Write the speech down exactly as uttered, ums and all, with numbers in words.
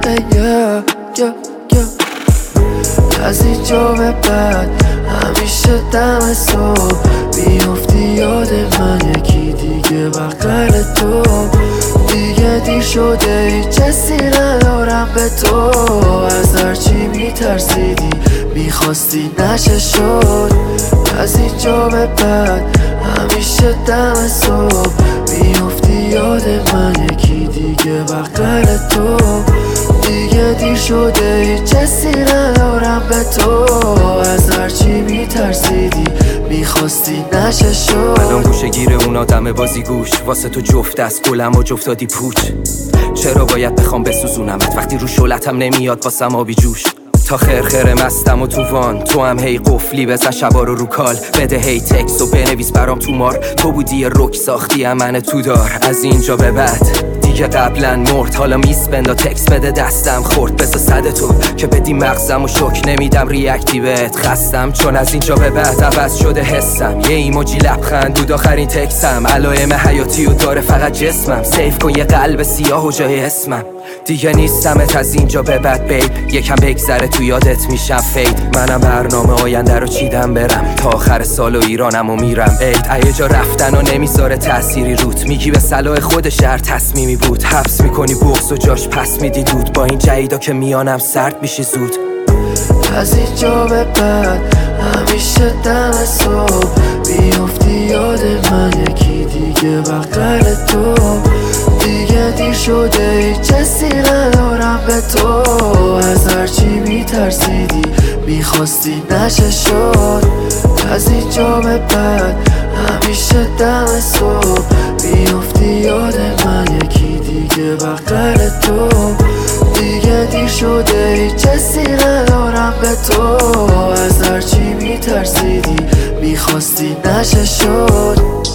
yeah, yeah, yeah. از اینجا به بعد همیشه دم صبح میافتی یاد من یکی دیگه بغل تو. دیگه دیر شده هیچ حسی ندارم به تو. از هرچی میترسیدی میخواستی نشه شد. از اینجا به بعد همیشه دم صبح میافتی یاد من یکی دیگه بغل تو. دیگه دیر شده هیچ حسی ندارم به تو. از هرچی میترسیدی میخواستی نشه شد. الان گوشه گیر اون آدم بازی گوش واسه تو جفت از گلم و جفتادی پوچ. چرا باید بخوام بسوزونمت وقتی رو شلتم نمیاد واسم آبی جوش. تا خرخره مستم و تو وان تو هم هی قفلی بزن شبا رو رو کال. بده هی تکس و بنویس برام تو مار. تو بودی یه رک ساختی امن تو دار. از اینجا به بعد دیگه قبلا مرد حالا میس بندا تکس بده دستم خورد. بسا صد تو که بدی مغزم و شک نمیدم ریاکتی بهت خستم. چون از اینجا به بعد عوض شده حسم. یه ایموجی لبخند بود آخرین تکسم. علائم حیاتی و داره فقط جسمم. سیف کن یه قلب سیاه و جای اسمم. دیگه نیستمت از اینجا به بعد بیب. یکم بگذره تو یادت میشم فید. منم برنامه آینده رو چیدم برم تا آخر سال و ایرانم و میرم عید. ایه جا رفتن و نمیذاره تأثیری روت. میگی به صلاح خود شهر تصمیمی بود. حبس میکنی بغض و جاش پس میدی دود. با این جیدا که میانم سرد میشی زود. از اینجا به بعد همیشه دم صبح میافتی یاد من یکی دیگه بغل تو. دیگه دیر شده هیچ حسی ندارم به تو. از هرچی میترسیدی میخواستی نشه شد. از اینجا به بعد همیشه دم صبح میافتی یاد من یکی دیگه بغل تو. دیگه دیر شده هیچ حسی ندارم به تو. از هرچی میترسیدی میخواستی نشه شد.